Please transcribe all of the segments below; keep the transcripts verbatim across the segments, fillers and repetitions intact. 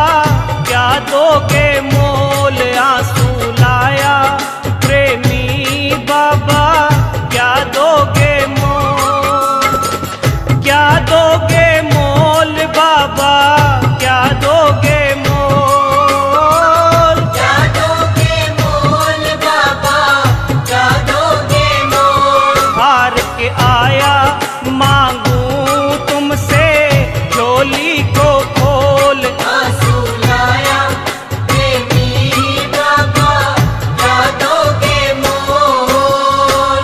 क्या दोगे मोल, आंसू लाया प्रेमी बाबा क्या दोगे मोल, क्या दोगे मोल बाबा क्या दोगे मोल, क्या दोगे मोल बाबा क्या दोगे मोल। हार के आया मांगू तुमसे झोली को खोल, आंसू लाया प्रेमी बाबा क्या दोगे मोल।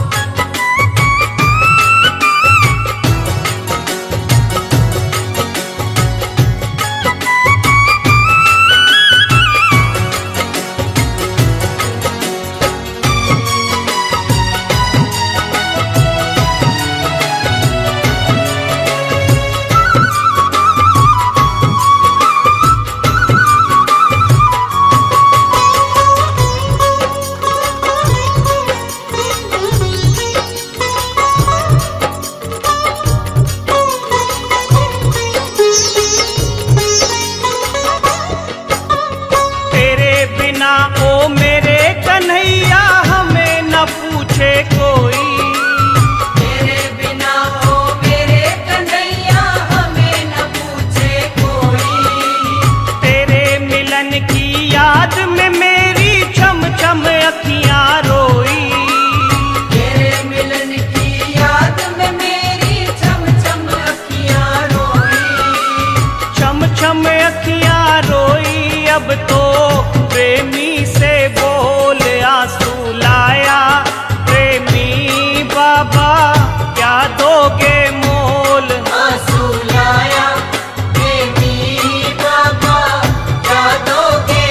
तेरे बिना ओ मेरे कन्हैया हमें न पूछे कोई, तेरे बिना ओ मेरे कन्हैया हमें न पूछे कोई। तेरे मिलन की याद में मेरी छम छम अखियां रोई, तेरे मिलन की याद में मेरी छम छम अखियां रोई। छम छम अखियां रोई अब तो प्रेमी से बोल, आंसू लाया प्रेमी बाबा क्या दोगे मोल, आंसू लाया प्रेमी बाबा क्या दोगे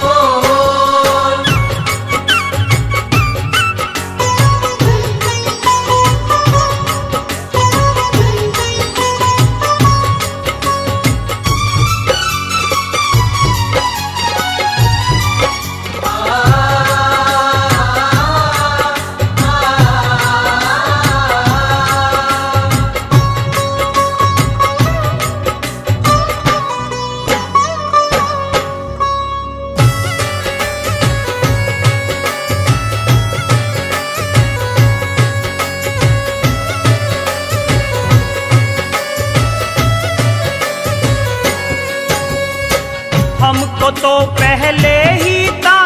मोल। हमको तो पहले ही था